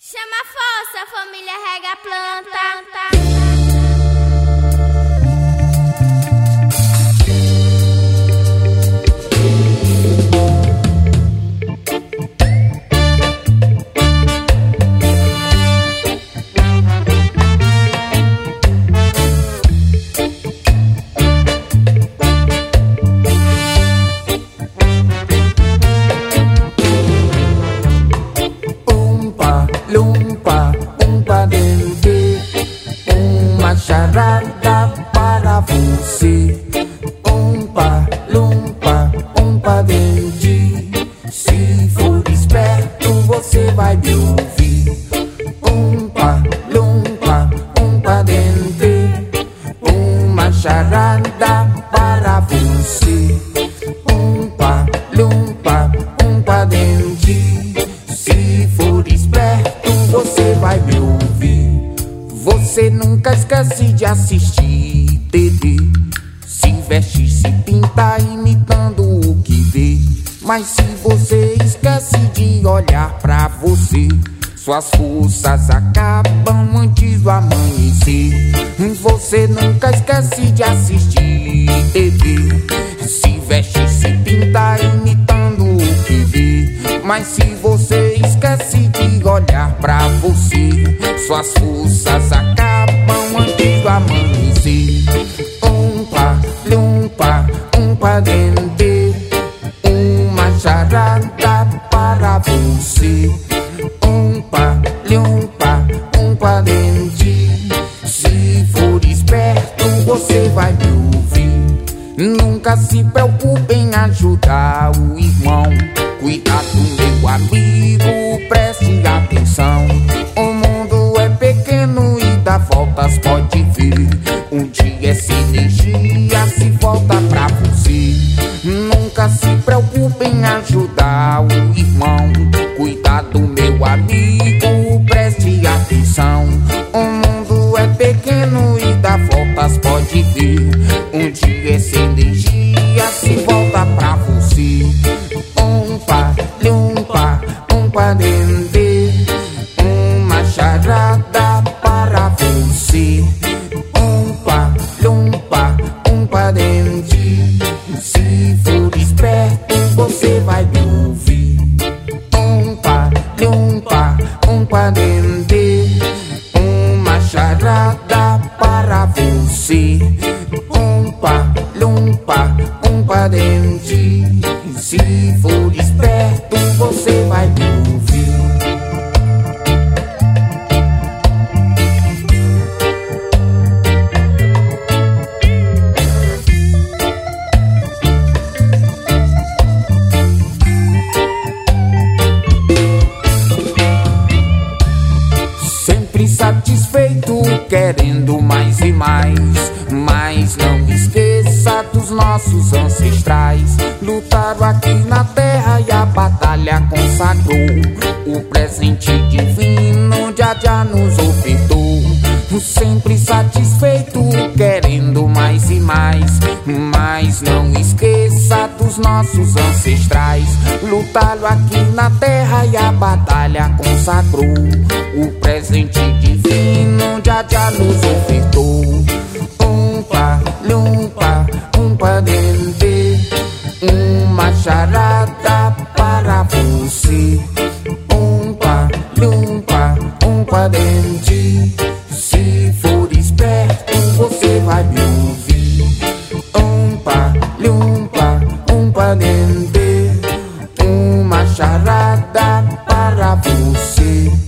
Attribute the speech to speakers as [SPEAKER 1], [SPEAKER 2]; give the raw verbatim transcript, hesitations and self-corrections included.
[SPEAKER 1] Chama a força, família rega a planta.
[SPEAKER 2] Lumpa, umpa dente, uma charada para você. Umpa, lumpa, umpa dente, se for esperto você vai me ouvir. Umpa, lumpa, umpa dente, uma charada para você. Umpa, lumpa, umpa dente, se for esperto você vai me ouvir. Você nunca esquece de assistir T V, se veste, se pinta imitando o que vê. Mas se você esquece de olhar pra você, suas forças acabam antes do amanhecer. Você nunca esquece de assistir T V, se veste, se pinta imitando o que vê. Mas se você esquece de olhar pra você, suas forças acabam antes do amanhecer. Umpa, lumpa, umpa dente, uma charada para você. Umpa, lumpa, umpa dente, se for esperto você vai me ouvir. Nunca se preocupe em ajudar o irmão, cuidado meu amigo, preste atenção. O mundo é pequeno e dá voltas, pode ver. Um dia essa energia se volta pra você. Nunca se preocupe em ajudar o irmão, cuidado meu amigo, preste atenção. O mundo é pequeno e dá voltas, pode ver. Um dia essa energia se volta pra você. Umpa, lumpa, umpa dente, uma charada para você. Umpa, lumpa, umpa dente, se for esperto você vai me ouvir. Umpa, lumpa, umpa dente, uma charada para você. Umpa, lumpa, umpa dente, se for esperto você vai me ouvir. Sempre satisfeito, querendo mais e mais, mas não esqueça dos nossos ancestrais. Lutaram aqui na terra e a batalha consagrou. O presente divino já já nos ofertou. Sempre satisfeito, querendo mais e mais, mas não esqueça dos nossos ancestrais. Lutaram aqui na terra e a batalha consagrou. O presente divino já já nos ofertou. Umpa, lumpa, umpa dente, uma charada para você. Umpa, lumpa, umpa dente, se for esperto você vai me ouvir. Umpa, lumpa, umpa dente, uma charada para você.